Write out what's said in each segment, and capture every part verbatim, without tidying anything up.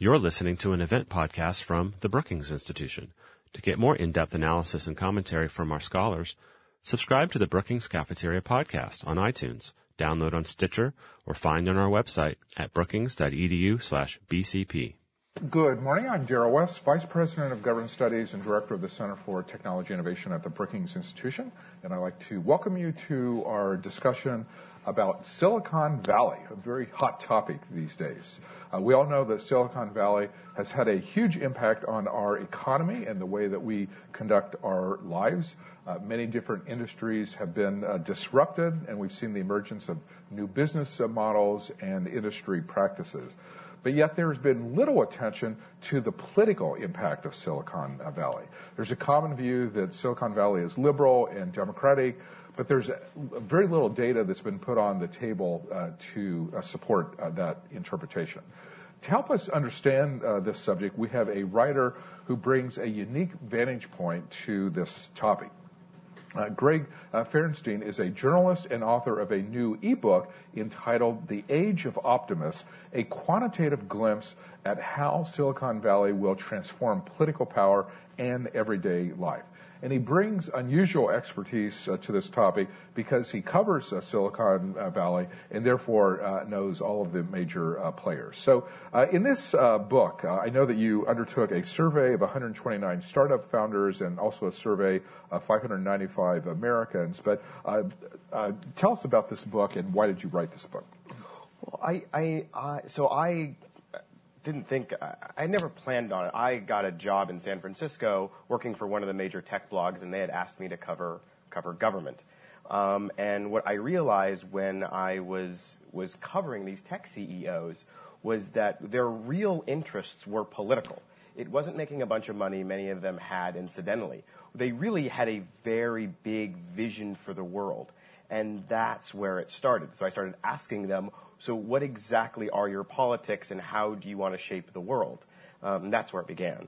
You're listening to an event podcast from the Brookings Institution. To get more in-depth analysis and commentary from our scholars, subscribe to the Brookings Cafeteria podcast on iTunes, download on Stitcher, or find on our website at brookings.edu slash BCP. Good morning. I'm Darrell West, Vice President of Government Studies and Director of the Center for Technology Innovation at the Brookings Institution. And I'd like to welcome you to our discussion about Silicon Valley, a very hot topic these days. Uh, we all know that Silicon Valley has had a huge impact on our economy and the way that we conduct our lives. Uh, many different industries have been uh, disrupted, and we've seen the emergence of new business uh, models and industry practices. But yet there has been little attention to the political impact of Silicon Valley. There's a common view that Silicon Valley is liberal and democratic, but there's very little data that's been put on the table uh, to uh, support uh, that interpretation. To help us understand uh, this subject, we have a writer who brings a unique vantage point to this topic. Uh, Greg uh, Ferenstein is a journalist and author of a new ebook entitled The Age of Optimists, a quantitative glimpse at how Silicon Valley will transform political power and everyday life. And he brings unusual expertise uh, to this topic because he covers uh, Silicon uh, Valley and therefore uh, knows all of the major uh, players. So uh, in this uh, book, uh, I know that you undertook a survey of one hundred twenty-nine startup founders and also a survey of five hundred ninety-five Americans. But uh, uh, tell us about this book and why did you write this book? Well, I, I, uh, so I didn't think, I never planned on it. I got a job in San Francisco working for one of the major tech blogs, and they had asked me to cover cover government. Um, and what I realized when I was was covering these tech C E Os was that their real interests were political. It wasn't making a bunch of money many of them had incidentally. They really had a very big vision for the world. And that's where it started. So I started asking them, so what exactly are your politics and how do you want to shape the world? Um, and that's where it began.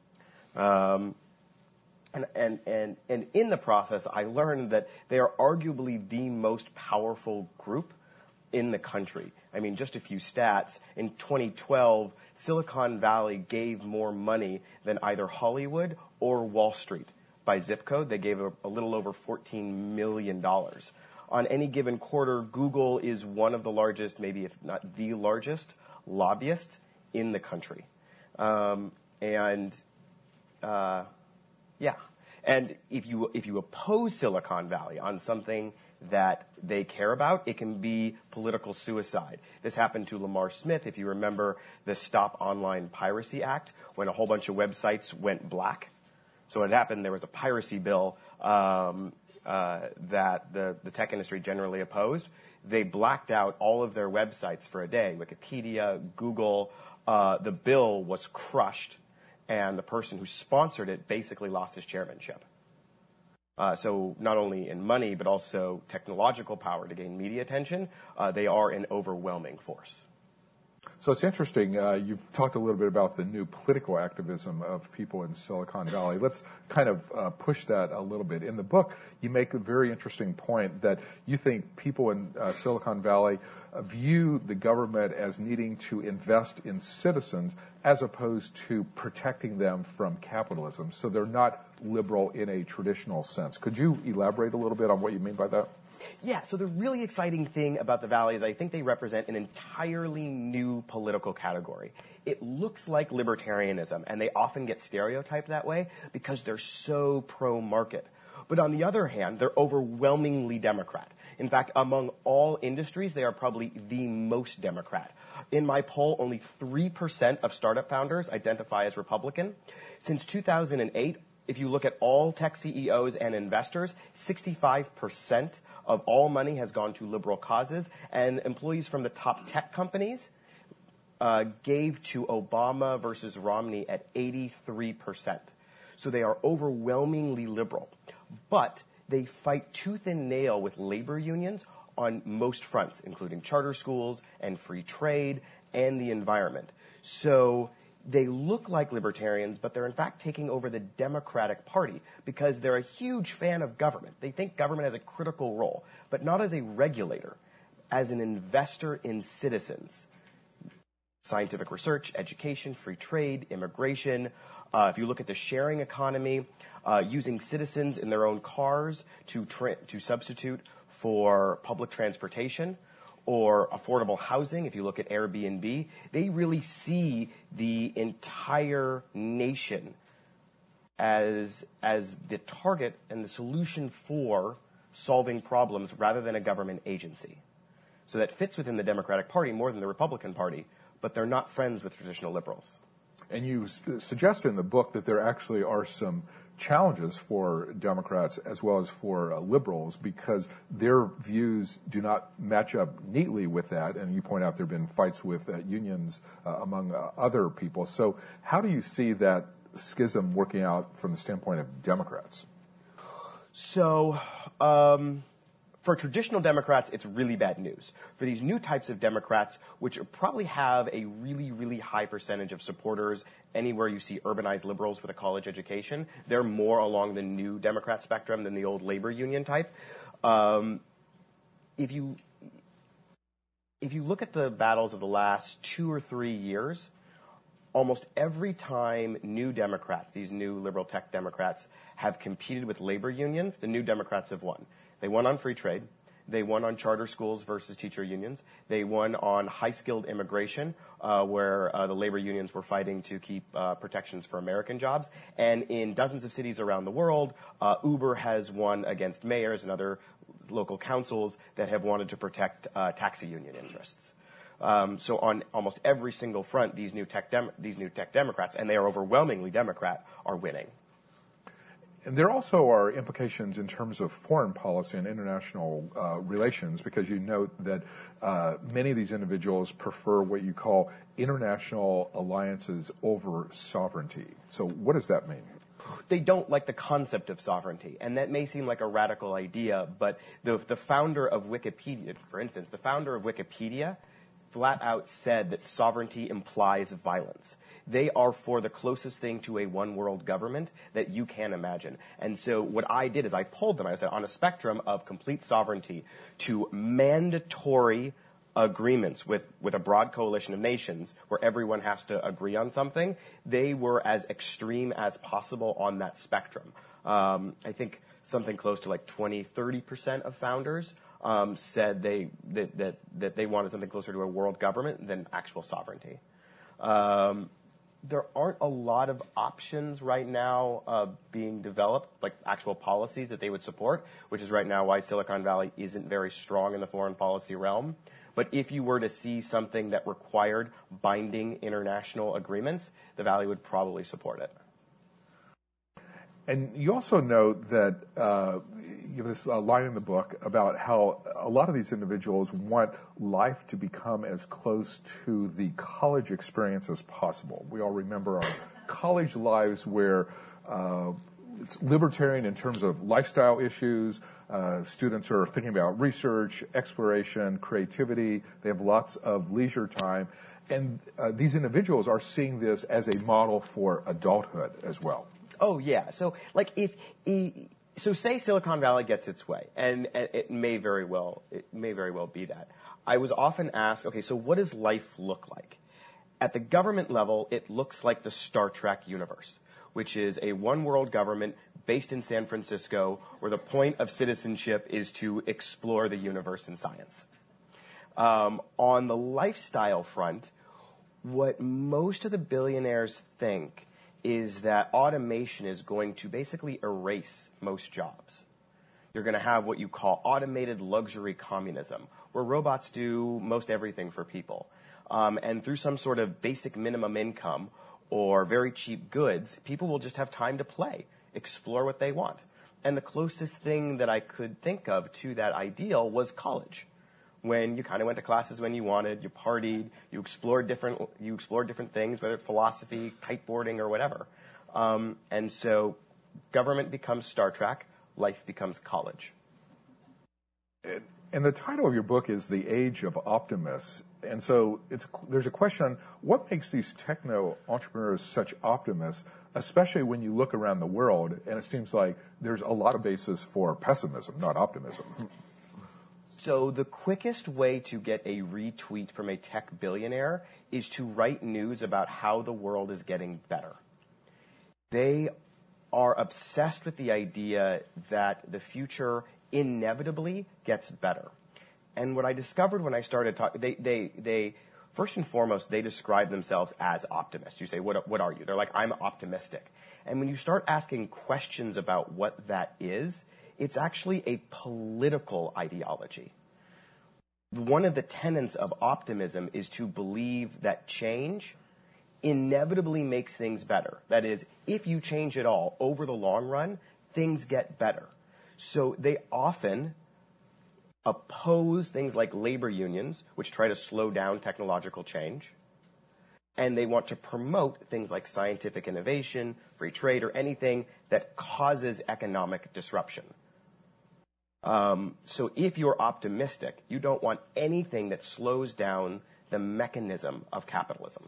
Um, and, and, and, and in the process, I learned that they are arguably the most powerful group in the country. I mean, just a few stats. In twenty twelve, Silicon Valley gave more money than either Hollywood or Wall Street. By zip code, they gave a, a little over fourteen million dollars. On any given quarter, Google is one of the largest, maybe if not the largest, lobbyist in the country. Um, and, uh, yeah. And if you, if you oppose Silicon Valley on something that they care about, it can be political suicide. This happened to Lamar Smith, if you remember the Stop Online Piracy Act, when a whole bunch of websites went black. So what happened, there was a piracy bill um, uh, that the, the tech industry generally opposed. They blacked out all of their websites for a day, Wikipedia, Google. Uh, the bill was crushed, and the person who sponsored it basically lost his chairmanship. Uh, so not only in money, but also technological power to gain media attention, uh, they are an overwhelming force. So it's interesting. Uh, you've talked a little bit about the new political activism of people in Silicon Valley. Let's kind of uh, push that a little bit. In the book, you make a very interesting point that you think people in uh, Silicon Valley uh, view the government as needing to invest in citizens as opposed to protecting them from capitalism. So they're not liberal in a traditional sense. Could you elaborate a little bit on what you mean by that? Yeah, so the really exciting thing about the Valley is I think they represent an entirely new political category. It looks like libertarianism, and they often get stereotyped that way because they're so pro-market. But on the other hand, they're overwhelmingly Democrat. In fact, among all industries, they are probably the most Democrat. In my poll, only three percent of startup founders identify as Republican. Since two thousand eight, if you look at all tech C E Os and investors, sixty-five percent of all money has gone to liberal causes, and employees from the top tech companies uh, gave to Obama versus Romney at eighty-three percent. So they are overwhelmingly liberal. But they fight tooth and nail with labor unions on most fronts, including charter schools and free trade and the environment. So they look like libertarians, but they're in fact taking over the Democratic Party because they're a huge fan of government. They think government has a critical role, but not as a regulator, as an investor in citizens. scientific research, education, free trade, immigration. Uh, if you look at the sharing economy, uh, using citizens in their own cars to tra- to substitute for public transportation or affordable housing, if you look at Airbnb, they really see the entire nation as as the target and the solution for solving problems rather than a government agency. So that fits within the Democratic Party more than the Republican Party, but they're not friends with traditional liberals. And you su- suggest in the book that there actually are some challenges for Democrats as well as for uh, liberals because their views do not match up neatly with that. And you point out there have been fights with uh, unions uh, among uh, other people. So how do you see that schism working out from the standpoint of Democrats? So, um, for traditional Democrats, it's really bad news. For these new types of Democrats, which probably have a really, really high percentage of supporters anywhere you see urbanized liberals with a college education, they're more along the new Democrat spectrum than the old labor union type. Um, if you if you look at the battles of the last two or three years, almost every time new Democrats, these new liberal tech Democrats, have competed with labor unions, the new Democrats have won. They won on free trade. They won on charter schools versus teacher unions. They won on high-skilled immigration, uh, where uh, the labor unions were fighting to keep uh, protections for American jobs. And in dozens of cities around the world, uh, Uber has won against mayors and other local councils that have wanted to protect uh, taxi union interests. Um, so on almost every single front, these new tech dem- these new tech Democrats, and they are overwhelmingly Democrat, are winning. And there also are implications in terms of foreign policy and international uh, relations because you note that uh, many of these individuals prefer what you call international alliances over sovereignty. So what does that mean? They don't like the concept of sovereignty, and that may seem like a radical idea, but the, the founder of Wikipedia, for instance, the founder of Wikipedia flat out said that sovereignty implies violence. They are for the closest thing to a one world government that you can imagine. And so what I did is I pulled them, I said, on a spectrum of complete sovereignty to mandatory agreements with, with a broad coalition of nations where everyone has to agree on something, they were as extreme as possible on that spectrum. Um, I think something close to like twenty, thirty percent of founders Um, said they that, that that they wanted something closer to a world government than actual sovereignty. Um, there aren't a lot of options right now uh, being developed, like actual policies that they would support, which is right now why Silicon Valley isn't very strong in the foreign policy realm. But if you were to see something that required binding international agreements, the Valley would probably support it. And you also note that uh, you have this uh, line in the book about how a lot of these individuals want life to become as close to the college experience as possible. We all remember our college lives where uh, it's libertarian in terms of lifestyle issues. Uh, students are thinking about research, exploration, creativity. They have lots of leisure time. And uh, these individuals are seeing this as a model for adulthood as well. Oh, yeah. So, like, if, so say Silicon Valley gets its way, and, and it may very well, it may very well be that. I was often asked, okay, so what does life look like? At the government level, it looks like the Star Trek universe, which is a one-world government based in San Francisco, where the point of citizenship is to explore the universe in science. Um, on the lifestyle front, what most of the billionaires think is that automation is going to basically erase most jobs. You're going to have what you call automated luxury communism, where robots do most everything for people. Um, and through some sort of basic minimum income or very cheap goods, people will just have time to play, explore what they want. And the closest thing that I could think of to that ideal was college, when you kind of went to classes when you wanted, you partied, you explored different, you explored different things, whether it's philosophy, kiteboarding, or whatever. Um, and so government becomes Star Trek, life becomes college. And the title of your book is The Age of Optimists. And so it's, there's a question on what makes these techno-entrepreneurs such optimists, especially when you look around the world, and it seems like there's a lot of basis for pessimism, not optimism. So the quickest way to get a retweet from a tech billionaire is to write news about how the world is getting better. They are obsessed with the idea that the future inevitably gets better. And what I discovered when I started talking, they, they, they, first and foremost, they describe themselves as optimists. You say, what, what are you? They're like, I'm optimistic. And when you start asking questions about what that is, it's actually a political ideology. One of the tenets of optimism is to believe that change inevitably makes things better. That is, if you change at all over the long run, things get better. So they often oppose things like labor unions, which try to slow down technological change. And they want to promote things like scientific innovation, free trade, or anything that causes economic disruption. Um, so if you're optimistic, you don't want anything that slows down the mechanism of capitalism.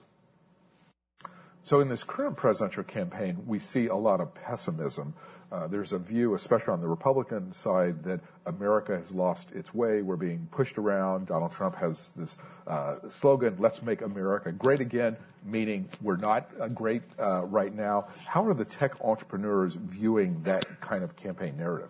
So in this current presidential campaign, we see a lot of pessimism. Uh, there's a view, especially on the Republican side, that America has lost its way. We're being pushed around. Donald Trump has this uh, slogan, let's make America great again, meaning we're not uh, great uh, right now. How are the tech entrepreneurs viewing that kind of campaign narrative?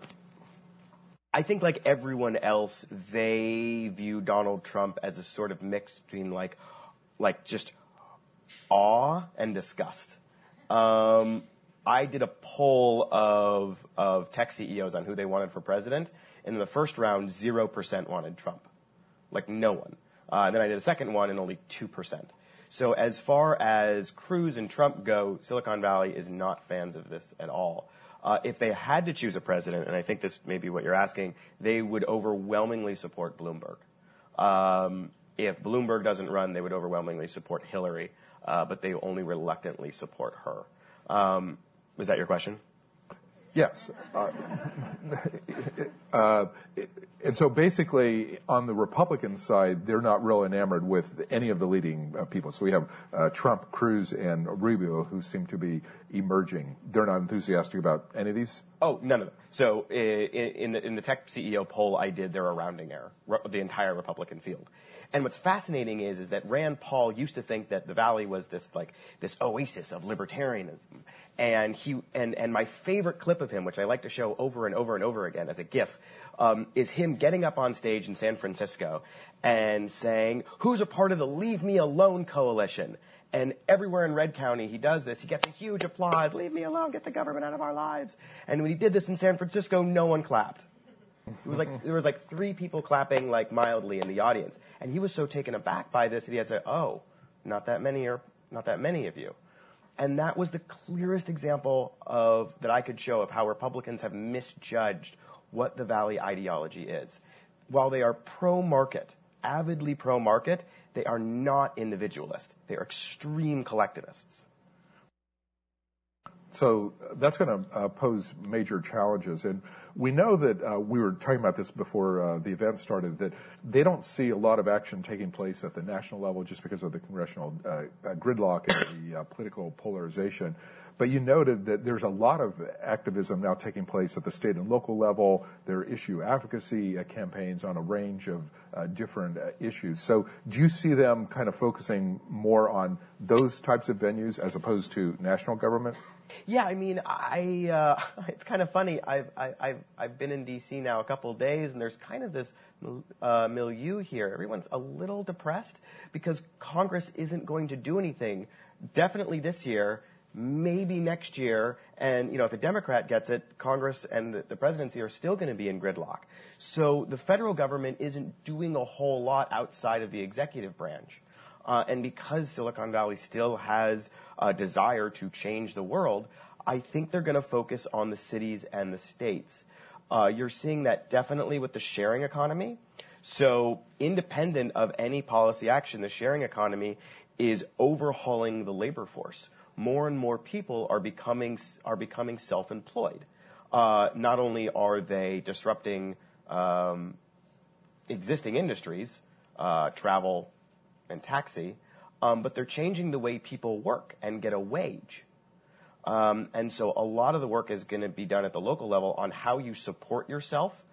I think like everyone else, they view Donald Trump as a sort of mix between like, like just awe and disgust. Um, I did a poll of, of tech C E Os on who they wanted for president, and in the first round, zero percent wanted Trump. Like no one. Uh, and then I did a second one, and only two percent. So as far as Cruz and Trump go, Silicon Valley is not fans of this at all. Uh, if they had to choose a president, and I think this may be what you're asking, they would overwhelmingly support Bloomberg. Um, if Bloomberg doesn't run, they would overwhelmingly support Hillary, uh, but they only reluctantly support her. Um, was that your question? Yes. Uh, uh, and so basically, on the Republican side, they're not real enamored with any of the leading uh, people. So we have uh, Trump, Cruz, and Rubio, who seem to be emerging. They're not enthusiastic about any of these? Oh, none of them. So in the, in the tech C E O poll I did, they're a rounding error, the entire Republican field. And what's fascinating is, is that Rand Paul used to think that the Valley was this like this oasis of libertarianism. And he and, and my favorite clip of him, which I like to show over and over and over again as a GIF, um, is him getting up on stage in San Francisco and saying, "Who's a part of the Leave Me Alone coalition?" And everywhere in Red County, he does this. He gets a huge applause. Leave me alone. Get the government out of our lives. And when he did this in San Francisco, no one clapped. It was like there was like three people clapping like mildly in the audience, and he was so taken aback by this that he had to say, "Oh, not that many or not that many of you," and that was the clearest example of that I could show of how Republicans have misjudged what the Valley ideology is. While they are pro-market, avidly pro-market, they are not individualist. They are extreme collectivists. So that's going to uh, pose major challenges. And we know that uh, we were talking about this before uh, the event started, that they don't see a lot of action taking place at the national level just because of the congressional uh, uh, gridlock and the uh, political polarization. But you noted that there's a lot of activism now taking place at the state and local level. There are issue advocacy uh, campaigns on a range of uh, different uh, issues. So do you see them kind of focusing more on those types of venues as opposed to national government? Yeah, I mean, I uh, it's kind of funny. I've I, I've I've been in D C now a couple of days, and there's kind of this uh, milieu here. Everyone's a little depressed because Congress isn't going to do anything. Definitely this year, maybe next year, and you know, if a Democrat gets it, Congress and the, the presidency are still going to be in gridlock. So the federal government isn't doing a whole lot outside of the executive branch. Uh, and because Silicon Valley still has a desire to change the world, I think they're going to focus on the cities and the states. Uh, you're seeing that definitely with the sharing economy. So independent of any policy action, the sharing economy is overhauling the labor force. More and more people are becoming are becoming self-employed. Uh, not only are they disrupting um, existing industries, uh, travel, and taxi, um, but they're changing the way people work and get a wage. Um, and so a lot of the work is going to be done at the local level on how you support yourself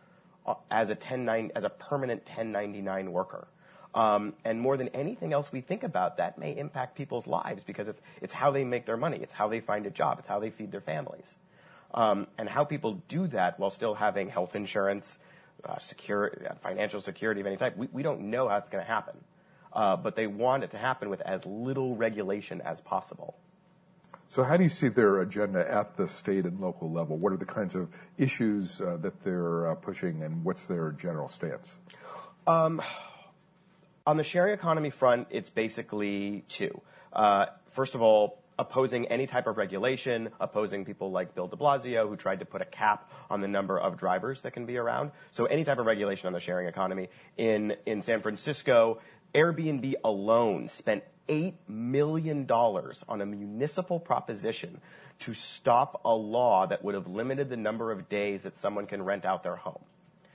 as a ten nine as a permanent ten ninety-nine worker. Um, and more than anything else we think about, that may impact people's lives because it's it's how they make their money, it's how they find a job, it's how they feed their families, um, and how people do that while still having health insurance, uh, secure financial security of any type. We we don't know how it's going to happen, uh, but they want it to happen with as little regulation as possible. So how do you see their agenda at the state and local level? What are the kinds of issues uh, that they're uh, pushing, and what's their general stance? Um, on the sharing economy front, it's basically two. Uh, first of all, opposing any type of regulation, opposing people like Bill de Blasio, who tried to put a cap on the number of drivers that can be around. So any type of regulation on the sharing economy. In, in San Francisco, Airbnb alone spent eight million dollars on a municipal proposition to stop a law that would have limited the number of days that someone can rent out their home.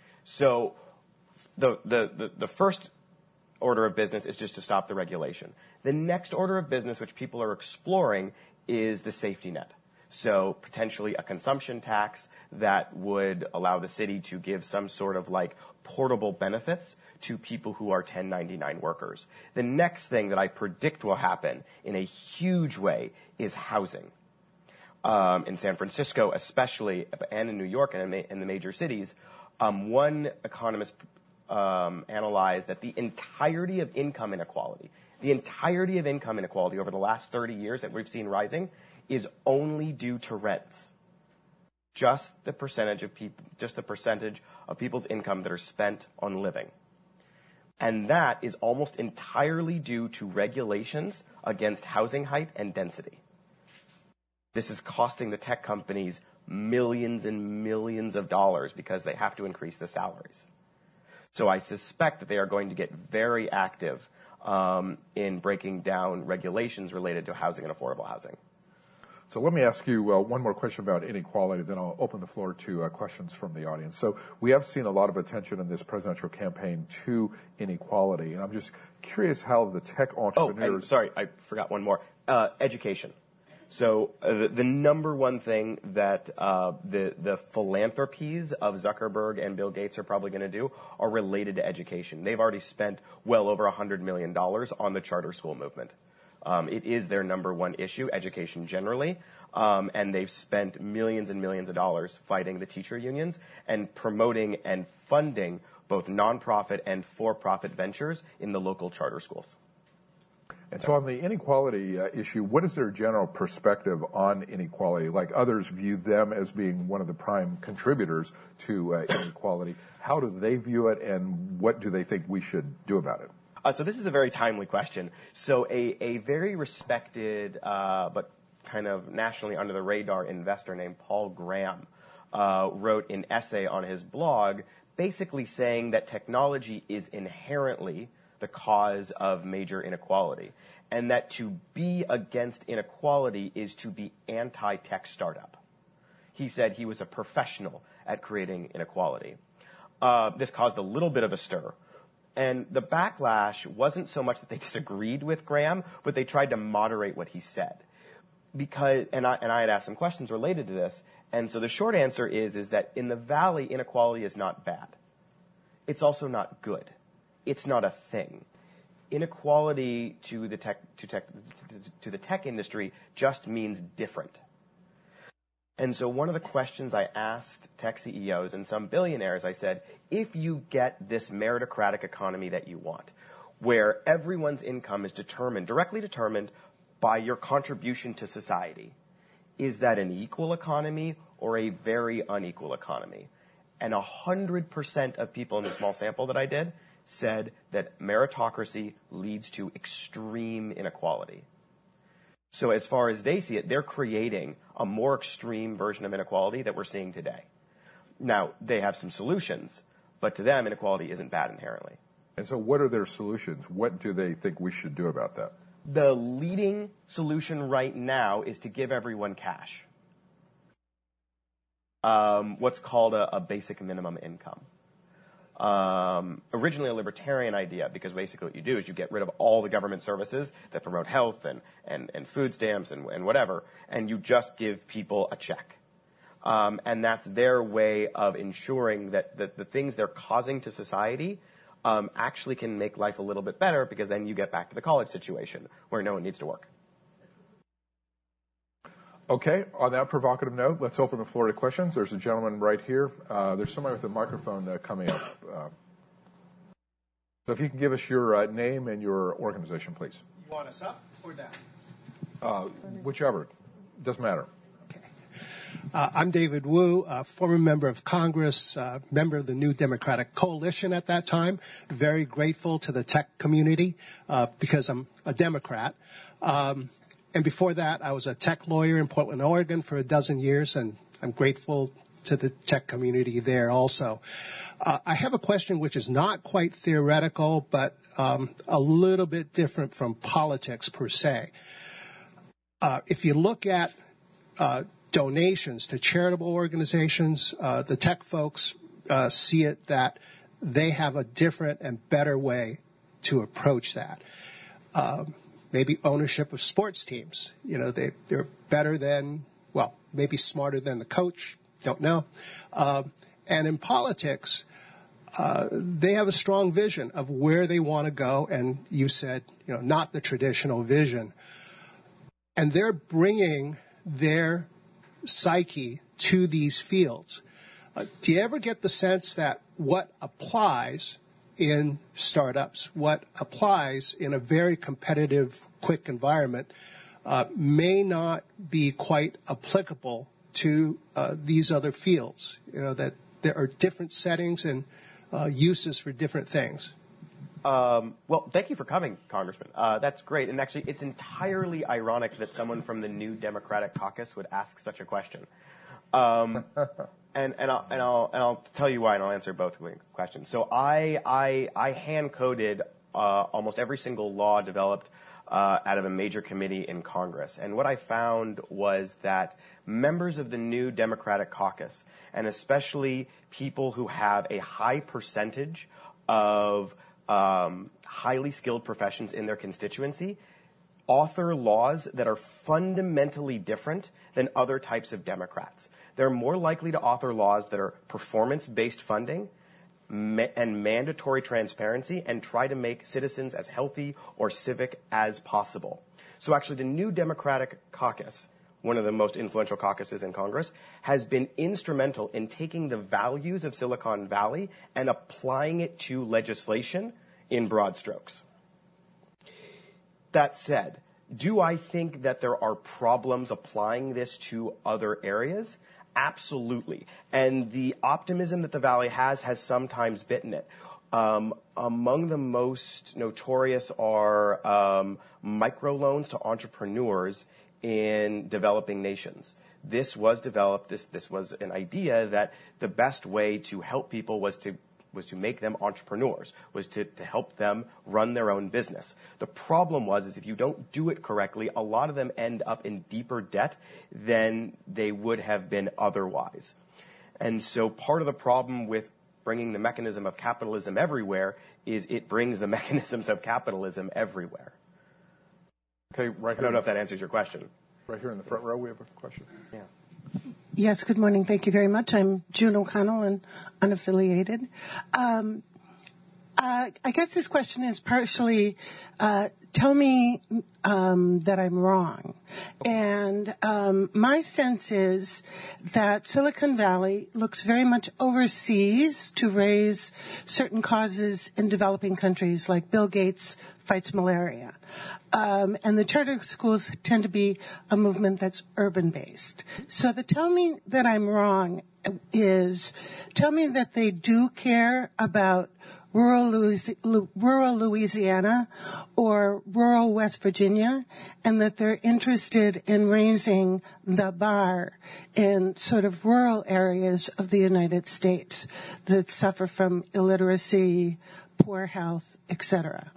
So the, the, the, the first order of business is just to stop the regulation. The next order of business, which people are exploring, is the safety net. So potentially a consumption tax that would allow the city to give some sort of like portable benefits to people who are ten ninety-nine workers. The next thing that I predict will happen in a huge way is housing. Um, in San Francisco especially, and in New York and in, in the major cities, um, one economist um, analyzed that the entirety of income inequality, the entirety of income inequality over the last thirty years that we've seen rising is only due to rents. Just the percentage of people, just the percentage of people's income that are spent on living. And that is almost entirely due to regulations against housing height and density. This is costing the tech companies millions and millions of dollars because they have to increase the salaries. So I suspect that they are going to get very active um, in breaking down regulations related to housing and affordable housing. So let me ask you uh, one more question about inequality, then I'll open the floor to uh, questions from the audience. So we have seen a lot of attention in this presidential campaign to inequality, and I'm just curious how the tech entrepreneurs... Oh, and sorry, I forgot one more. Uh, education. So uh, the, the number one thing that uh, the, the philanthropies of Zuckerberg and Bill Gates are probably going to do are related to education. They've already spent well over one hundred million dollars on the charter school movement. Um, it is their number one issue, education generally, um, and they've spent millions and millions of dollars fighting the teacher unions and promoting and funding both nonprofit and for-profit ventures in the local charter schools. And so on the inequality uh, issue, what is their general perspective on inequality? Like others view them as being one of the prime contributors to uh, inequality. How do they view it, and what do they think we should do about it? Uh, so this is a very timely question. So a, a very respected uh, but kind of nationally under the radar investor named Paul Graham uh, wrote an essay on his blog basically saying that technology is inherently the cause of major inequality, and that to be against inequality is to be anti-tech startup. He said he was a professional at creating inequality. Uh, this caused a little bit of a stir. And the backlash wasn't so much that they disagreed with Graham, but they tried to moderate what he said. Because, and I, and I had asked some questions related to this, and so the short answer is, is that in the Valley, inequality is not bad. It's also not good. It's not a thing. Inequality to the tech, to tech, to the tech industry just means different. And so one of the questions I asked tech C E Os and some billionaires, I said, if you get this meritocratic economy that you want, where everyone's income is determined, directly determined by your contribution to society, is that an equal economy or a very unequal economy? And one hundred percent of people in the small sample that I did said that meritocracy leads to extreme inequality. So as far as they see it, they're creating a more extreme version of inequality that we're seeing today. Now, they have some solutions, but to them, inequality isn't bad inherently. And so what are their solutions? What do they think we should do about that? The leading solution right now is to give everyone cash. Um, what's called a, a basic minimum income. Um, originally a libertarian idea, because basically what you do is you get rid of all the government services that promote health and, and, and food stamps and, and whatever, and you just give people a check. Um, and that's their way of ensuring that, that the things they're causing to society um, actually can make life a little bit better, because then you get back to the college situation where no one needs to work. Okay, on that provocative note, let's open the floor to questions. There's a gentleman right here. Uh, there's somebody with a microphone uh, coming up. Uh, so if you can give us your uh, name and your organization, please. You want us up or down? Uh, whichever. Doesn't matter. Uh, I'm David Wu, a former member of Congress, uh, member of the New Democratic Coalition at that time. Very grateful to the tech community uh, because I'm a Democrat. Um, and before that, I was a tech lawyer in Portland, Oregon for a dozen years, and I'm grateful to the tech community there also. Uh, I have a question which is not quite theoretical, but um, a little bit different from politics per se. Uh, if you look at uh, donations to charitable organizations, uh, the tech folks uh, see it that they have a different and better way to approach that. Um, maybe ownership of sports teams. You know, they, they're better than, well, maybe smarter than the coach, don't know. Um, and in politics, uh, they have a strong vision of where they want to go, and you said, you know, not the traditional vision. And they're bringing their psyche to these fields. Uh, do you ever get the sense that what applies in startups, what applies in a very competitive, quick environment, uh, may not be quite applicable to uh, these other fields? You know, that there are different settings and uh, uses for different things. Um, well, thank you for coming, Congressman. Uh, that's great. And actually, it's entirely ironic that someone from the New Democratic Caucus would ask such a question. Um, and, and, I'll, and, I'll, and I'll tell you why, and I'll answer both questions. So I, I, I hand-coded uh, almost every single law developed uh, out of a major committee in Congress. And what I found was that members of the New Democratic Caucus, and especially people who have a high percentage of Um, highly skilled professions in their constituency, author laws that are fundamentally different than other types of Democrats. They're more likely to author laws that are performance-based funding ma- and mandatory transparency, and try to make citizens as healthy or civic as possible. So actually, the New Democratic Caucus, one of the most influential caucuses in Congress, has been instrumental in taking the values of Silicon Valley and applying it to legislation in broad strokes. That said, do I think that there are problems applying this to other areas? Absolutely. And the optimism that the Valley has has sometimes bitten it. Um, among the most notorious are um, microloans to entrepreneurs in developing nations. This was developed, this, this was an idea that the best way to help people was to was to make them entrepreneurs, was to, to help them run their own business. The problem was is if you don't do it correctly, a lot of them end up in deeper debt than they would have been otherwise. And so part of the problem with bringing the mechanism of capitalism everywhere is it brings the mechanisms of capitalism everywhere. Okay, right here. I don't know if that answers your question. Right here in the front row, we have a question. Yeah. Yes, good morning. Thank you very much. I'm June O'Connell and unaffiliated. Um, uh, I guess this question is partially, uh, tell me um, that I'm wrong. And um, my sense is that Silicon Valley looks very much overseas to raise certain causes in developing countries, like Bill Gates fights malaria. Um, and the charter schools tend to be a movement that's urban-based. So the tell me that I'm wrong is, tell me that they do care about rural, Louis, rural Louisiana or rural West Virginia, and that they're interested in raising the bar in sort of rural areas of the United States that suffer from illiteracy, poor health, et cetera.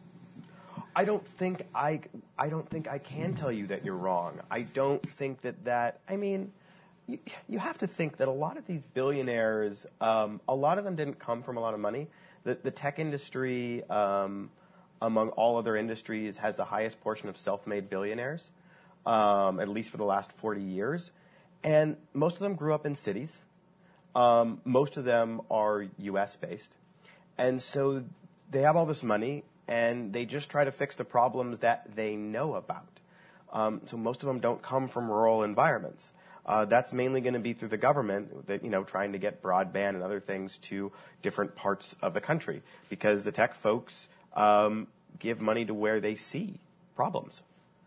I don't think I, I don't think I can tell you that you're wrong. I don't think that that, I mean, you, you have to think that a lot of these billionaires, um, a lot of them didn't come from a lot of money. The, the tech industry, um, among all other industries, has the highest portion of self-made billionaires, um, at least for the last forty years. And most of them grew up in cities. Um, most of them are U S based. And so they have all this money, and they just try to fix the problems that they know about. Um, so most of them don't come from rural environments. Uh, that's mainly going to be through the government, that, you know, trying to get broadband and other things to different parts of the country, because the tech folks um, give money to where they see problems.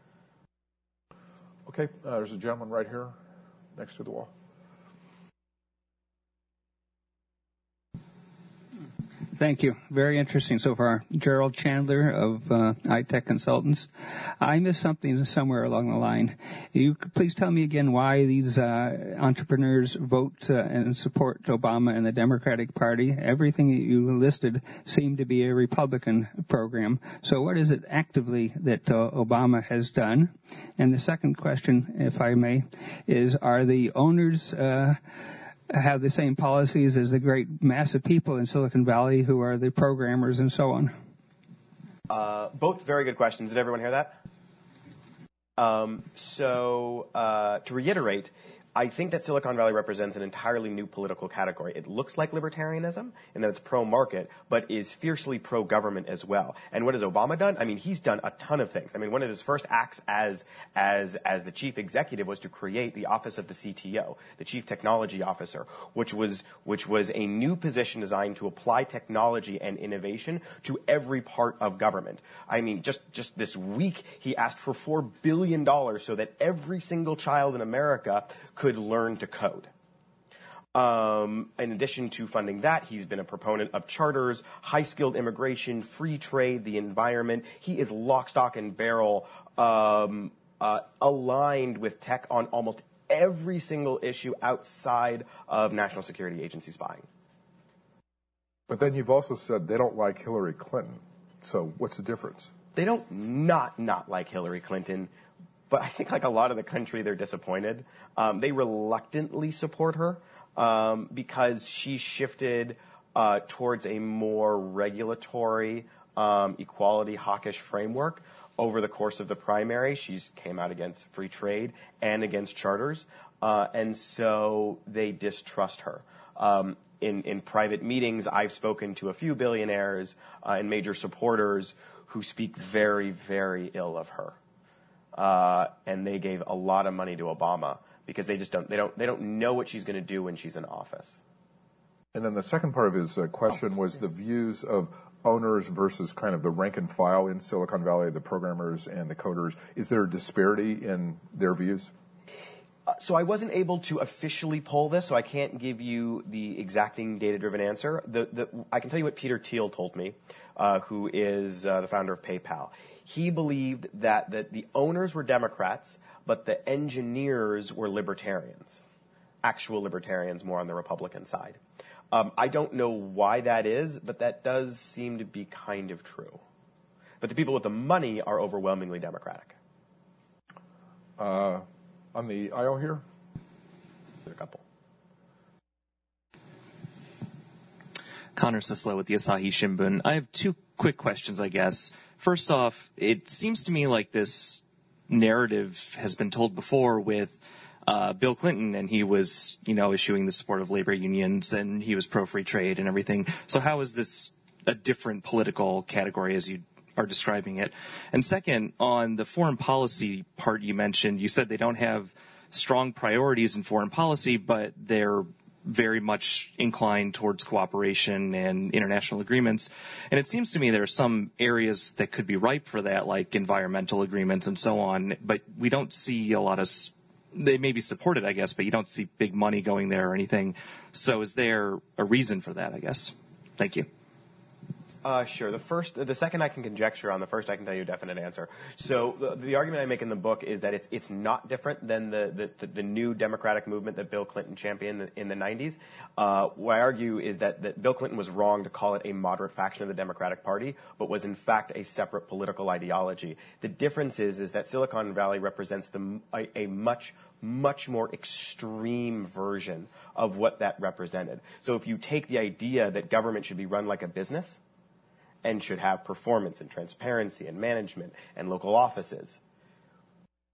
Okay, uh, there's a gentleman right here next to the wall. Thank you. Very interesting so far. Gerald Chandler of uh, iTech Consultants. I missed something somewhere along the line. You could please tell me again why these uh, entrepreneurs vote uh, and support Obama and the Democratic Party. Everything that you listed seemed to be a Republican program. So what is it actively that uh, Obama has done? And the second question, if I may, is are the owners uh, have the same policies as the great mass of people in Silicon Valley who are the programmers and so on? Uh, both very good questions. Did everyone hear that? Um, so uh, to reiterate, I think that Silicon Valley represents an entirely new political category. It looks like libertarianism in that it's pro-market, but is fiercely pro-government as well. And what has Obama done? I mean, he's done a ton of things. I mean, one of his first acts as as as the chief executive was to create the office of the C T O, the Chief Technology Officer, which was which was a new position designed to apply technology and innovation to every part of government. I mean, just just this week he asked for four billion dollars so that every single child in America could learn to code. Um, in addition to funding that, he's been a proponent of charters, high-skilled immigration, free trade, the environment. He is lock, stock, and barrel um, uh, aligned with tech on almost every single issue outside of national security agency spying. But then you've also said they don't like Hillary Clinton. So what's the difference? They don't not not like Hillary Clinton. But I think, like a lot of the country, they're disappointed. Um, they reluctantly support her um, because she shifted uh, towards a more regulatory, um, equality, hawkish framework over the course of the primary. She came out against free trade and against charters, uh, and so they distrust her. Um, in, in private meetings, I've spoken to a few billionaires uh, and major supporters who speak very, very ill of her. Uh, and they gave a lot of money to Obama because they just don't they don't they don't know what she's going to do when she's in office. And then the second part of his uh, question was the views of owners versus kind of the rank and file in Silicon Valley, the programmers and the coders. Is there a disparity in their views? Uh, so I wasn't able to officially poll this, so I can't give you the exacting data-driven answer. The, the, I can tell you what Peter Thiel told me, uh, who is uh, the founder of PayPal. He believed that, that the owners were Democrats, but the engineers were libertarians, actual libertarians more on the Republican side. Um, I don't know why that is, but that does seem to be kind of true. But the people with the money are overwhelmingly Democratic. Uh, on the aisle here? There's a couple. Connor Sislo with the Asahi Shimbun. I have two quick questions, I guess. First off, it seems to me like this narrative has been told before with uh, Bill Clinton, and he was, you know, issuing the support of labor unions, and he was pro-free trade and everything. So how is this a different political category as you are describing it? And second, on the foreign policy part you mentioned, you said they don't have strong priorities in foreign policy, but they're very much inclined towards cooperation and international agreements. And it seems to me there are some areas that could be ripe for that, like environmental agreements and so on, but we don't see a lot of, they may be supported, I guess, but you don't see big money going there or anything. So is there a reason for that, I guess? Thank you. Uh, sure. The first, the second I can conjecture on. The first I can tell you a definite answer. So the, the argument I make in the book is that it's it's not different than the the, the new democratic movement that Bill Clinton championed in the nineties. Uh, what I argue is that, that Bill Clinton was wrong to call it a moderate faction of the Democratic Party, but was in fact a separate political ideology. The difference is is that Silicon Valley represents the a, a much much more extreme version of what that represented. So if you take the idea that government should be run like a business and should have performance and transparency and management and local offices,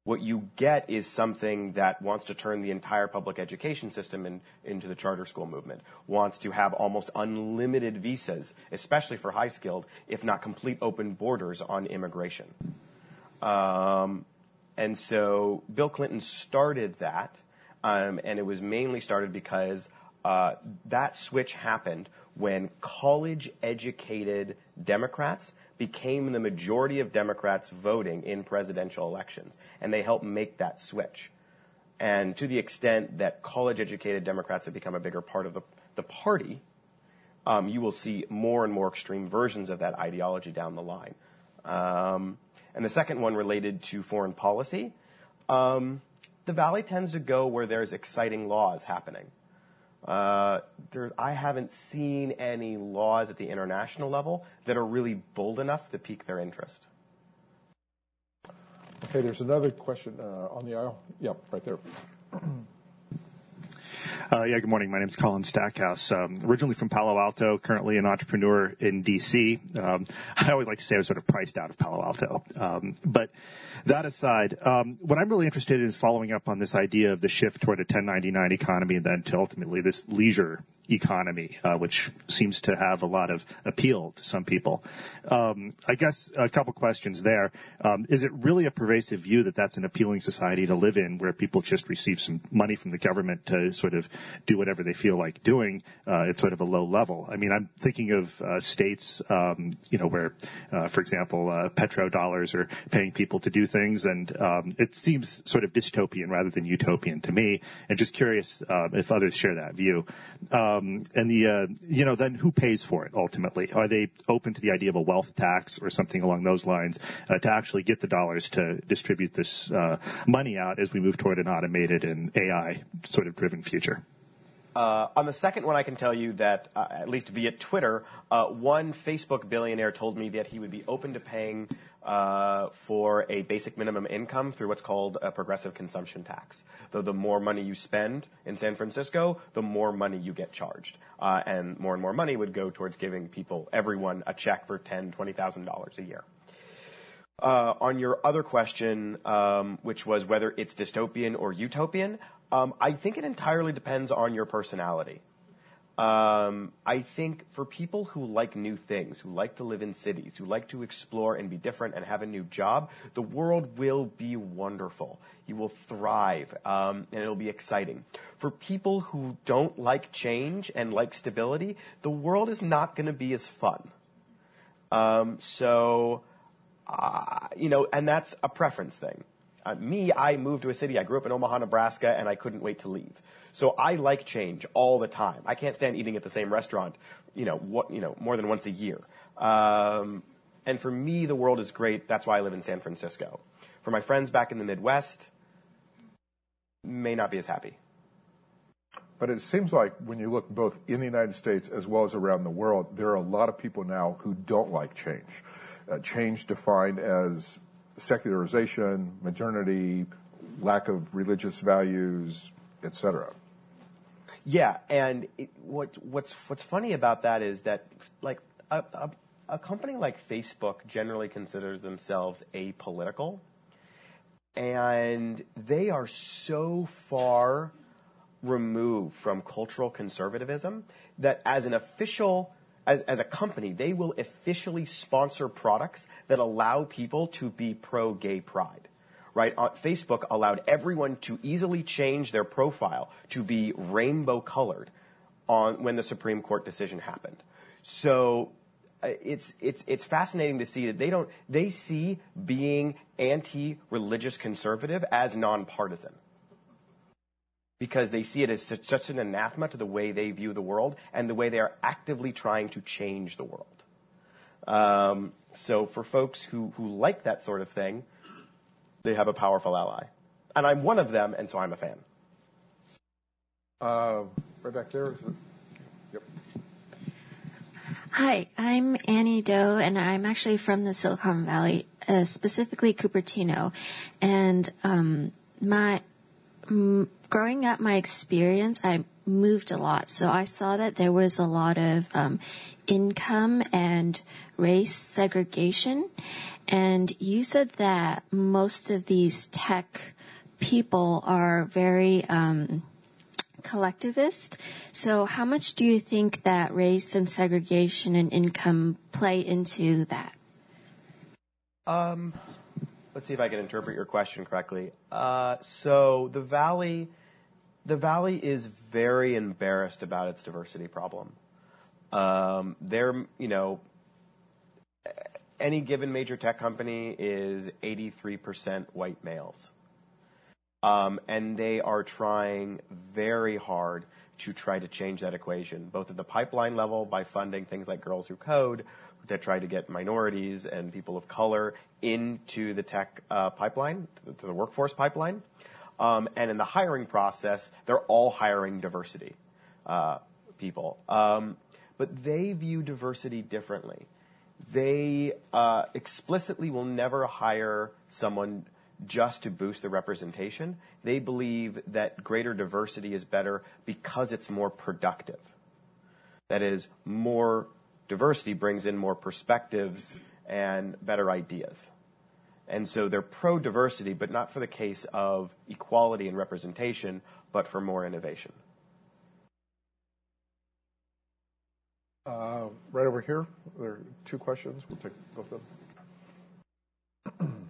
What you get is something that wants to turn the entire public education system in, into the charter school movement, wants to have almost unlimited visas, especially for high-skilled, if not complete open borders on immigration. Um, and so Bill Clinton started that, um, and it was mainly started because uh, that switch happened when college-educated Democrats became the majority of Democrats voting in presidential elections, and they helped make that switch. And to the extent that college-educated Democrats have become a bigger part of the, the party, um, you will see more and more extreme versions of that ideology down the line. Um, and the second one related to foreign policy, um, the Valley tends to go where there's exciting laws happening. Uh, there, I haven't seen any laws at the international level that are really bold enough to pique their interest. Okay, there's another question uh, on the aisle. Yep, right there. Uh, yeah, good morning. My name is Colin Stackhouse. Um, originally from Palo Alto, currently an entrepreneur in D C. Um, I always like to say I was sort of priced out of Palo Alto. Um, but that aside, um, what I'm really interested in is following up on this idea of the shift toward a ten ninety-nine economy and then to ultimately this leisure economy, uh, which seems to have a lot of appeal to some people. Um, I guess a couple questions there. Um, is it really a pervasive view that that's an appealing society to live in where people just receive some money from the government to sort of do whatever they feel like doing uh, at sort of a low level? I mean, I'm thinking of uh, states, um, you know, where, uh, for example, uh, petrodollars are paying people to do things, and um, it seems sort of dystopian rather than utopian to me, and just curious uh, if others share that view. Um, and the, uh, you know, then who pays for it ultimately? Are they open to the idea of a wealth tax or something along those lines uh, to actually get the dollars to distribute this uh, money out as we move toward an automated and A I sort of driven future? Uh, on the second one, I can tell you that, uh, at least via Twitter, uh, one Facebook billionaire told me that he would be open to paying uh, for a basic minimum income through what's called a progressive consumption tax. Though the more money you spend in San Francisco, the more money you get charged. Uh, and more and more money would go towards giving people, everyone, a check for ten thousand dollars, twenty thousand dollars a year. Uh, on your other question, um, which was whether it's dystopian or utopian, um, I think it entirely depends on your personality. Um, I think for people who like new things, who like to live in cities, who like to explore and be different and have a new job, the world will be wonderful. You will thrive, um, and it'll be exciting. For people who don't like change and like stability, the world is not going to be as fun. Um, so... Uh, you know, and that's a preference thing. Uh, me, I moved to a city. I grew up in Omaha, Nebraska, and I couldn't wait to leave. So I like change all the time. I can't stand eating at the same restaurant, you know, what, you know, more than once a year. Um, and for me, the world is great. That's why I live in San Francisco. For my friends back in the Midwest, may not be as happy. But it seems like when you look both in the United States as well as around the world, there are a lot of people now who don't like change. Uh, change defined as secularization, modernity, lack of religious values, et cetera. Yeah, and it, what, what's what's funny about that is that, like, a, a, a company like Facebook generally considers themselves apolitical, and they are so far removed from cultural conservatism that as an official... As, as a company, they will officially sponsor products that allow people to be pro-gay pride, right? Uh, Facebook allowed everyone to easily change their profile to be rainbow colored on when the Supreme Court decision happened. So uh, it's it's it's fascinating to see that they don't they see being anti-religious conservative as nonpartisan, because they see it as such, such an anathema to the way they view the world and the way they are actively trying to change the world. Um, so for folks who, who like that sort of thing, they have a powerful ally. And I'm one of them, and so I'm a fan. Uh, right back there. Yep. Hi, I'm Annie Doe, and I'm actually from the Silicon Valley, uh, specifically Cupertino. And um, my... Mm, growing up, my experience, I moved a lot. So I saw that there was a lot of um, income and race segregation. And you said that most of these tech people are very um, collectivist. So how much do you think that race and segregation and income play into that? Um, let's see if I can interpret your question correctly. Uh, so the Valley, the Valley is very embarrassed about its diversity problem. Um, they're, you know, any given major tech company is eighty-three percent white males. Um, and they are trying very hard to try to change that equation, both at the pipeline level by funding things like Girls Who Code, that try to get minorities and people of color into the tech uh, pipeline, to the, to the workforce pipeline. Um, and in the hiring process, they're all hiring diversity uh, people. Um, but they view diversity differently. They uh, explicitly will never hire someone just to boost the representation. They believe that greater diversity is better because it's more productive. That is, more diversity brings in more perspectives and better ideas. And so they're pro-diversity, but not for the case of equality and representation, but for more innovation. Uh, right over here, there are two questions. We'll take both of them.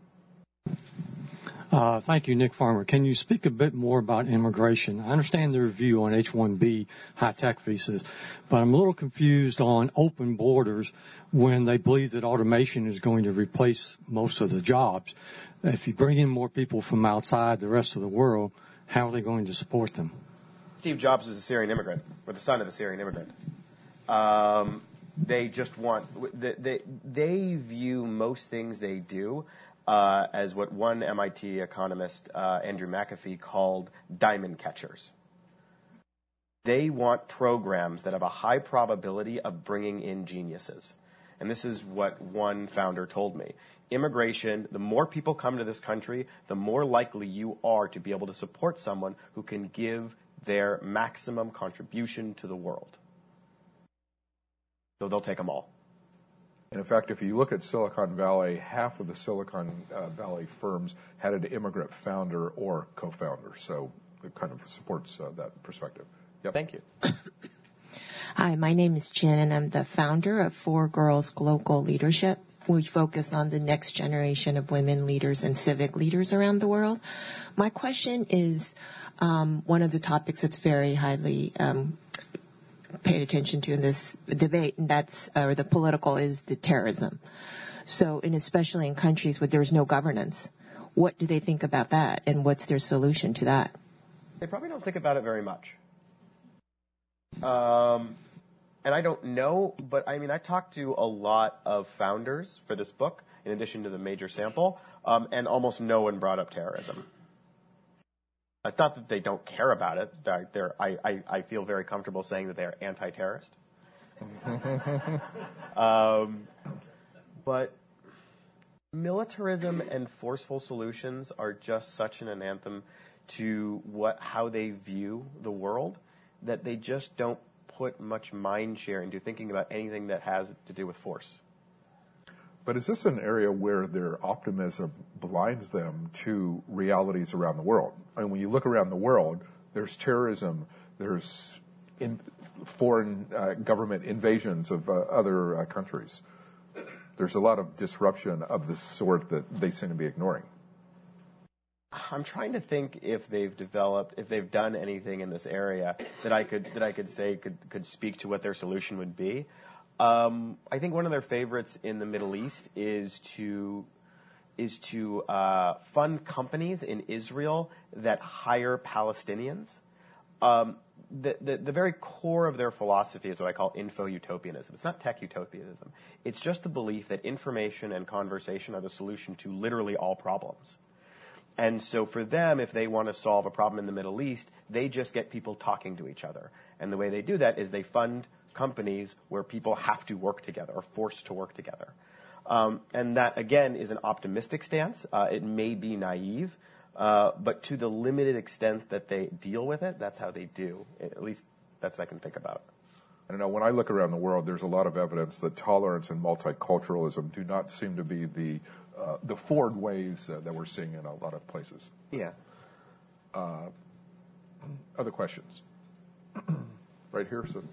Uh, thank you, Nick Farmer. Can you speak a bit more about immigration? I understand their view on H one B high-tech visas, but I'm a little confused on open borders when they believe that automation is going to replace most of the jobs. If you bring in more people from outside the rest of the world, how are they going to support them? Steve Jobs was a Syrian immigrant, or the son of a Syrian immigrant. Um, they just want, they, they, they view most things they do Uh, as what one M I T economist, uh, Andrew McAfee, called diamond catchers. They want programs that have a high probability of bringing in geniuses. And this is what one founder told me. Immigration, the more people come to this country, the more likely you are to be able to support someone who can give their maximum contribution to the world. So they'll take them all. And in fact, if you look at Silicon Valley, half of the Silicon uh, Valley firms had an immigrant founder or co-founder. So it kind of supports uh, that perspective. Yep. Thank you. Hi, my name is Jen, and I'm the founder of Four Girls Global Leadership, which focus on the next generation of women leaders and civic leaders around the world. My question is um, one of the topics that's very highly um, paid attention to in this debate, and that's, or the political, is the terrorism. So, and especially in countries where there's no governance, what do they think about that, and what's their solution to that? They probably don't think about it very much. Um, and I don't know, but I mean, I talked to a lot of founders for this book, in addition to the major sample, um, and almost no one brought up terrorism. It's not that they don't care about it. They're, they're, I, I, I feel very comfortable saying that they are anti-terrorist. um, but militarism and forceful solutions are just such an anthem to what how they view the world that they just don't put much mind share into thinking about anything that has to do with force. But is this an area where their optimism blinds them to realities around the world? I mean, when you look around the world, there's terrorism, there's in foreign uh, government invasions of uh, other uh, countries. There's a lot of disruption of the sort that they seem to be ignoring. I'm trying to think if they've developed, if they've done anything in this area that I could that I could say could could speak to what their solution would be. Um, I think one of their favorites in the Middle East is to is to uh, fund companies in Israel that hire Palestinians. Um, the, the, the very core of their philosophy is what I call info-utopianism. It's not tech-utopianism. It's just the belief that information and conversation are the solution to literally all problems. And so for them, if they want to solve a problem in the Middle East, they just get people talking to each other. And the way they do that is they fund companies where people have to work together or forced to work together. Um, and that, again, is an optimistic stance. Uh, it may be naive, Uh, but to the limited extent that they deal with it, that's how they do. At least that's what I can think about. I don't know, when I look around the world, there's a lot of evidence that tolerance and multiculturalism do not seem to be the uh, the forward ways uh, that we're seeing in a lot of places. Yeah. Uh, other questions? Right here, so.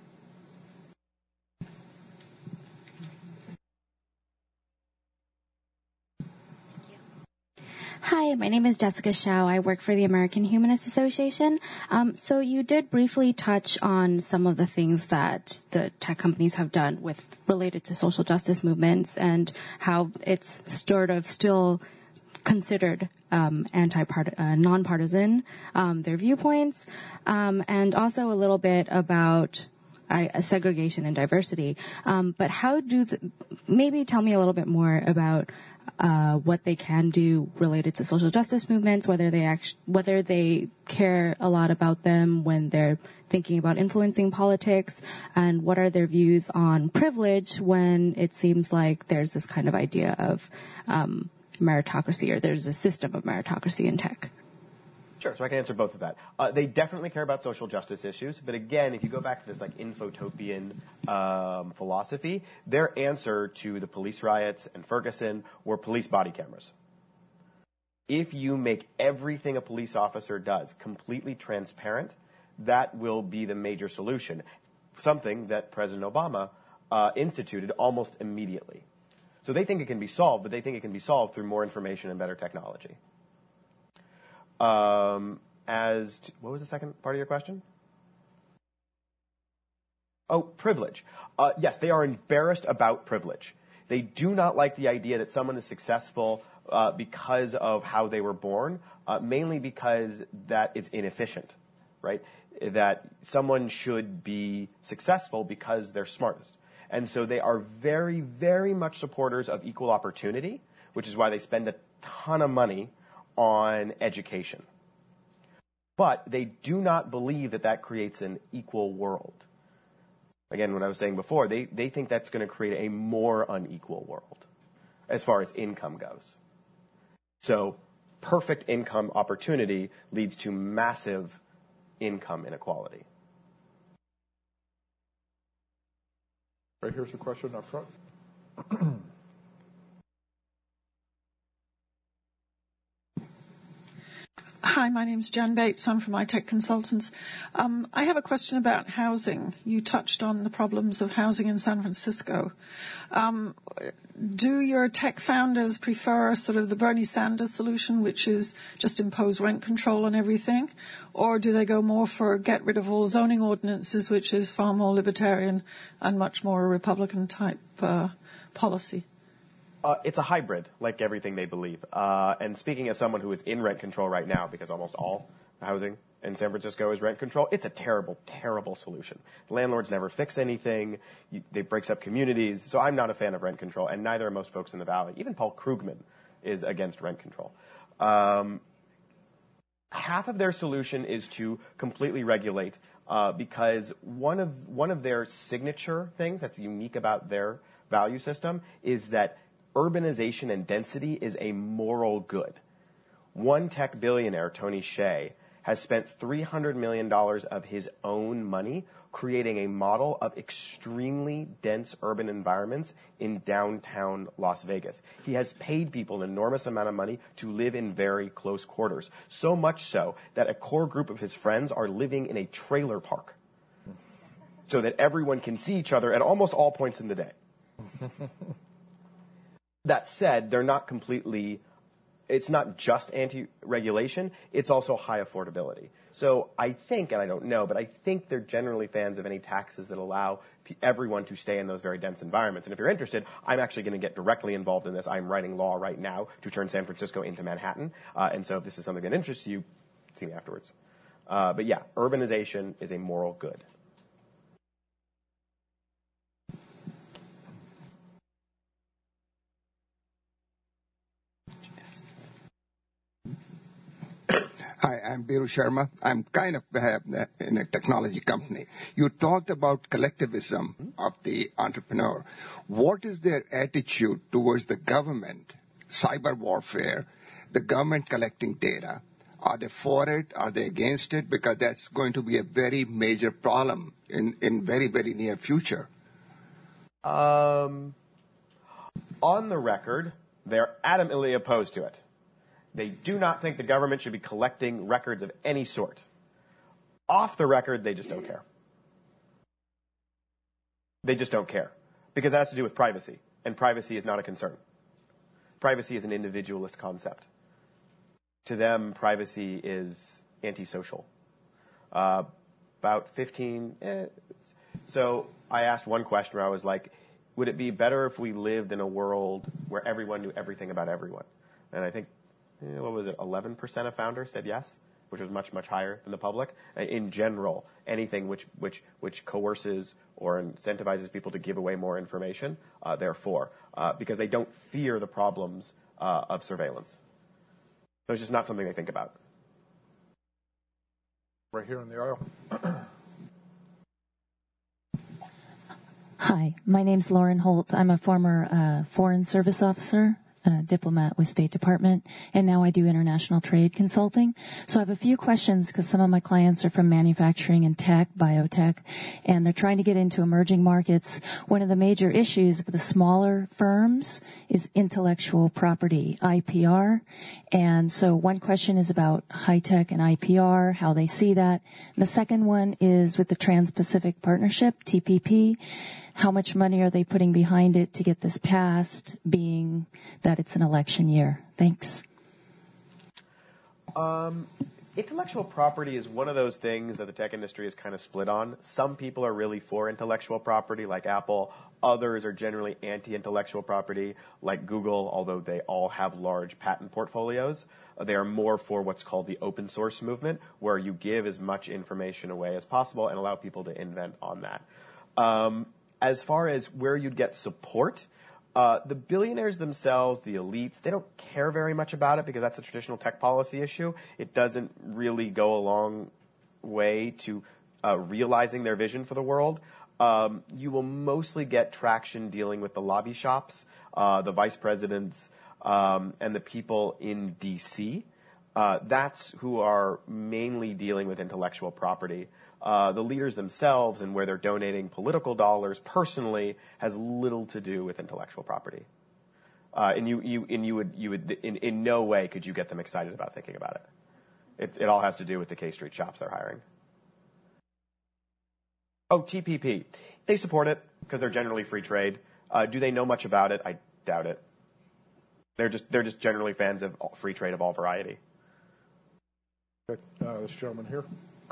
Hi, my name is Jessica Shao. I work for the American Humanist Association. Um, so you did briefly touch on some of the things that the tech companies have done with related to social justice movements and how it's sort of still considered um, anti-part- uh, non-partisan, um, their viewpoints, um, and also a little bit about uh, segregation and diversity. Um, but how do the, maybe tell me a little bit more about Uh, what they can do related to social justice movements, whether they act- whether they care a lot about them when they're thinking about influencing politics, and what are their views on privilege when it seems like there's this kind of idea of um, meritocracy, or there's a system of meritocracy in tech. Sure, so I can answer both of that. Uh, they definitely care about social justice issues, but again, if you go back to this like infotopian um, philosophy, their answer to the police riots and Ferguson were police body cameras. If you make everything a police officer does completely transparent, that will be the major solution, something that President Obama uh, instituted almost immediately. So they think it can be solved, but they think it can be solved through more information and better technology. Um, as to, what was the second part of your question? Oh, privilege. Uh, yes, they are embarrassed about privilege. They do not like the idea that someone is successful uh, because of how they were born, uh, mainly because that it's inefficient, right? That someone should be successful because they're smartest. And so they are very, very much supporters of equal opportunity, which is why they spend a ton of money on education. But they do not believe that that creates an equal world. Again, what I was saying before, they, they think that's going to create a more unequal world as far as income goes. So perfect income opportunity leads to massive income inequality. Right here's a question up front. Hi, my name's Jan Bates. I'm from iTech Consultants. Um, I have a question about housing. You touched on the problems of housing in San Francisco. Um, do your tech founders prefer sort of the Bernie Sanders solution, which is just impose rent control on everything? Or do they go more for get rid of all zoning ordinances, which is far more libertarian and much more a Republican type uh, policy? Uh, it's a hybrid, like everything they believe. Uh, and speaking as someone who is in rent control right now, because almost all housing in San Francisco is rent control, it's a terrible, terrible solution. Landlords never fix anything. You, it breaks up communities. So I'm not a fan of rent control, and neither are most folks in the Valley. Even Paul Krugman is against rent control. Um, half of their solution is to completely regulate, uh, because one of one of their signature things that's unique about their value system is that urbanization and density is a moral good. One tech billionaire, Tony Hsieh, has spent three hundred million dollars of his own money creating a model of extremely dense urban environments in downtown Las Vegas. He has paid people an enormous amount of money to live in very close quarters, so much so that a core group of his friends are living in a trailer park so that everyone can see each other at almost all points in the day. That said, they're not completely, it's not just anti-regulation, it's also high affordability. So I think, and I don't know, but I think they're generally fans of any taxes that allow p- everyone to stay in those very dense environments. And if you're interested, I'm actually going to get directly involved in this. I'm writing law right now to turn San Francisco into Manhattan. Uh, and so if this is something that interests you, see me afterwards. Uh, but yeah, urbanization is a moral good. Hi, I'm Biru Sharma. I'm kind of uh, in a technology company. You talked about collectivism of the entrepreneur. What is their attitude towards the government, cyber warfare, the government collecting data, Are they for it? Are they against it? Because that's going to be a very major problem in, in very, very near future. Um, on the record, they're adamantly opposed to it. They do not think the government should be collecting records of any sort. Off the record, they just don't care. They just don't care. Because it has to do with privacy, and privacy is not a concern. Privacy is an individualist concept. To them, privacy is antisocial. Uh, about fifteen... Eh, so I asked one question where I was like, would it be better if we lived in a world where everyone knew everything about everyone? And I think, eh, what was it, eleven percent of founders said yes, which was much, much higher than the public. In general, anything which, which, which coerces or incentivizes people to give away more information, uh, they're for, uh, because they don't fear the problems uh, of surveillance. So it's just not something they think about. Right here in the aisle. Hi, my name's Lauren Holt. I'm a former uh, Foreign Service officer, a diplomat with State Department, and now I do international trade consulting. So I have a few questions because some of my clients are from manufacturing and tech, biotech, and they're trying to get into emerging markets. One of the major issues of the smaller firms is intellectual property, I P R. And so one question is about high tech and I P R, how they see that. And the second one is with the Trans-Pacific Partnership, T P P. How much money are they putting behind it to get this passed, being that it's an election year? Thanks. Um, intellectual property is one of those things that the tech industry is kind of split on. Some people are really for intellectual property, like Apple. Others are generally anti-intellectual property, like Google, although they all have large patent portfolios. They are more for what's called the open source movement, where you give as much information away as possible and allow people to invent on that. Um, As far as where you'd get support, uh, the billionaires themselves, the elites, they don't care very much about it because that's a traditional tech policy issue. It doesn't really go a long way to uh, realizing their vision for the world. Um, you will mostly get traction dealing with the lobby shops, uh, the vice presidents, um, and the people in D C. Uh, that's who are mainly dealing with intellectual property. Uh, the leaders themselves and where they're donating political dollars personally has little to do with intellectual property. Uh, and you, you, and you would, you would, in, in no way could you get them excited about thinking about it. It, it all has to do with the K Street shops they're hiring. Oh, T P P. They support it because they're generally free trade. Uh, do they know much about it? I doubt it. They're just, they're just generally fans of free trade of all variety. Okay. Uh, this gentleman here.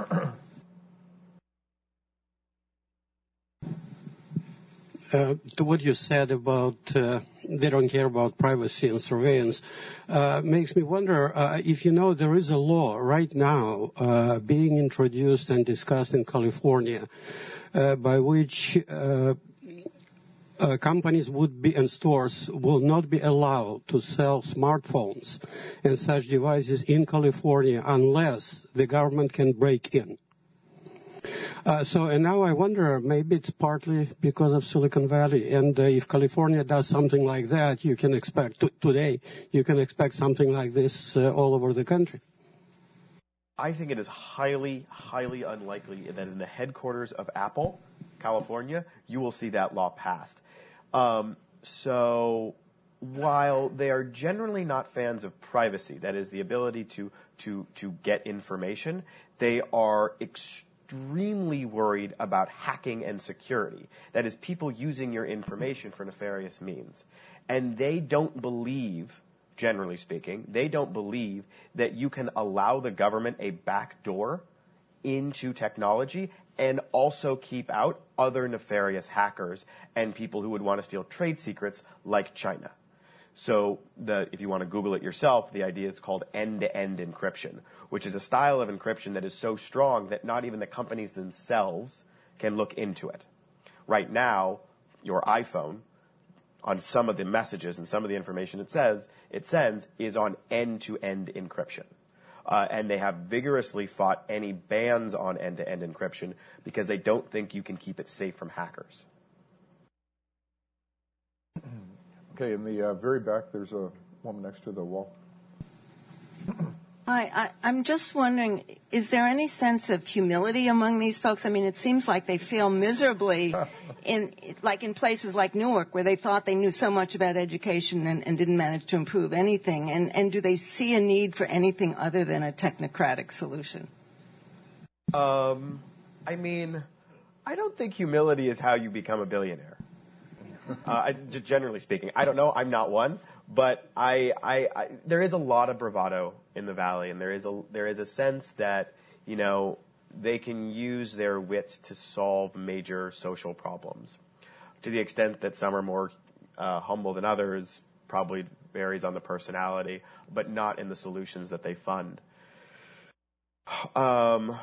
Uh, to what you said about uh, they don't care about privacy and surveillance, uh, makes me wonder uh, if you know there is a law right now uh, being introduced and discussed in California uh, by which uh, uh, companies would be and stores will not be allowed to sell smartphones and such devices in California unless the government can break in. Uh, so, and now I wonder, maybe it's partly because of Silicon Valley. And uh, if California does something like that, you can expect, t- today, you can expect something like this uh, all over the country. I think it is highly, highly unlikely that in the headquarters of Apple, California, you will see that law passed. Um, so while they are generally not fans of privacy, that is the ability to, to, to get information, they are extremely extremely worried about hacking and security. That is, people using your information for nefarious means. And they don't believe, generally speaking, they don't believe that you can allow the government a back door into technology and also keep out other nefarious hackers and people who would want to steal trade secrets like China. So the, if you want to Google it yourself, the idea is called end-to-end encryption, which is a style of encryption that is so strong that not even the companies themselves can look into it. Right now, your iPhone, on some of the messages and some of the information it says it sends, is on end-to-end encryption. Uh, and they have vigorously fought any bans on end-to-end encryption because they don't think you can keep it safe from hackers. Okay, in the uh, very back, there's a woman next to the wall. Hi, I, I'm just wondering, is there any sense of humility among these folks? I mean, it seems like they fail miserably in, like in places like Newark, where they thought they knew so much about education and, and didn't manage to improve anything. And, and do they see a need for anything other than a technocratic solution? Um, I mean, I don't think humility is how you become a billionaire. Uh, I, just generally speaking, I don't know. I'm not one. But I, I, I, there is a lot of bravado in the Valley, and there is a there is a sense that, you know, they can use their wits to solve major social problems. To the extent that some are more uh, humble than others, probably varies on the personality, but not in the solutions that they fund. Um,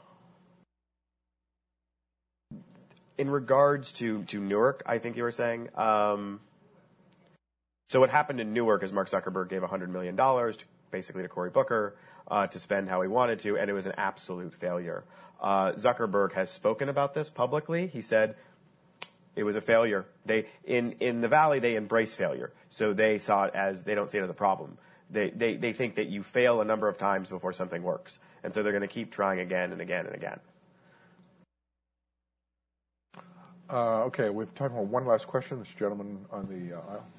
in regards to, to Newark, I think you were saying. Um, So what happened in Newark is Mark Zuckerberg gave one hundred million dollars to, basically to Cory Booker uh, to spend how he wanted to, and it was an absolute failure. Uh, Zuckerberg has spoken about this publicly. He said it was a failure. They in, in the Valley, they embrace failure. So they saw it as, they don't see it as a problem. They, they, they think that you fail a number of times before something works. And so they're going to keep trying again and again and again. Uh, okay, we've time for one last question. This gentleman on the uh, aisle.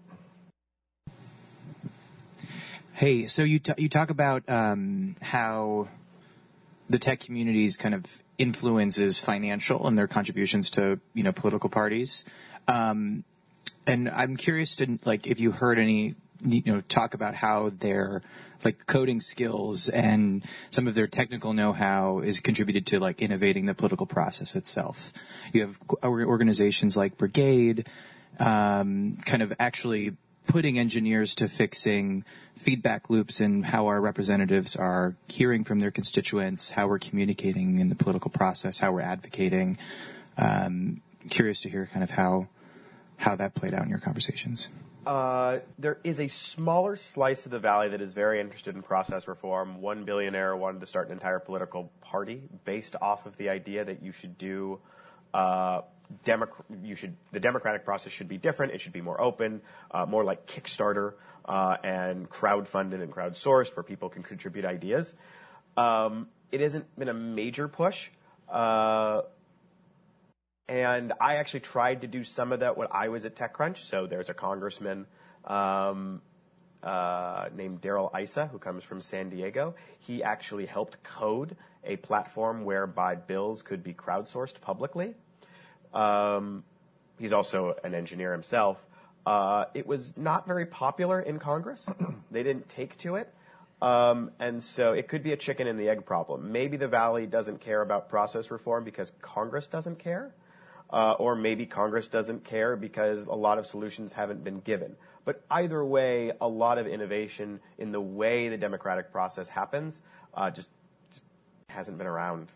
Hey, so you t- you talk about um, how the tech community's kind of influences financial and their contributions to, you know, political parties, um, and I'm curious to like if you heard any, you know, talk about how their like coding skills and some of their technical know-how is contributed to like innovating the political process itself. You have organizations like Brigade, um, kind of actually putting engineers to fixing feedback loops in how our representatives are hearing from their constituents, how we're communicating in the political process, how we're advocating. Um, curious to hear kind of how how that played out in your conversations. Uh, there is a smaller slice of the Valley that is very interested in process reform. One billionaire wanted to start an entire political party based off of the idea that you should do uh, Democ- you should the democratic process should be different. It should be more open, uh, more like Kickstarter uh, and crowdfunded and crowdsourced, where people can contribute ideas. Um, it hasn't been a major push, uh, and I actually tried to do some of that when I was at TechCrunch. So there's a congressman um, uh, named Darrell Issa who comes from San Diego. He actually helped code a platform whereby bills could be crowdsourced publicly. Um, he's also an engineer himself. Uh, it was not very popular in Congress. They didn't take to it. Um, and so it could be a chicken and the egg problem. Maybe the Valley doesn't care about process reform because Congress doesn't care. Uh, or maybe Congress doesn't care because a lot of solutions haven't been given. But either way, a lot of innovation in the way the democratic process happens uh, just, just hasn't been around.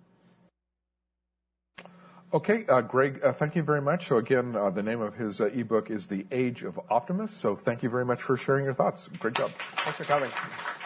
Okay, uh, Greg, uh, thank you very much. So again, uh, the name of his uh, ebook is The Age of Optimists. So thank you very much for sharing your thoughts. Great job. Thanks for coming.